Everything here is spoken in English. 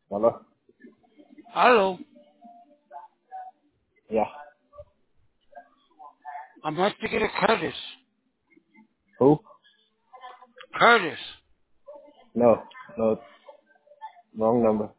Hello? Hello. Yeah. I'm not speaking to Curtis. Who? Curtis. No. No. Wrong number.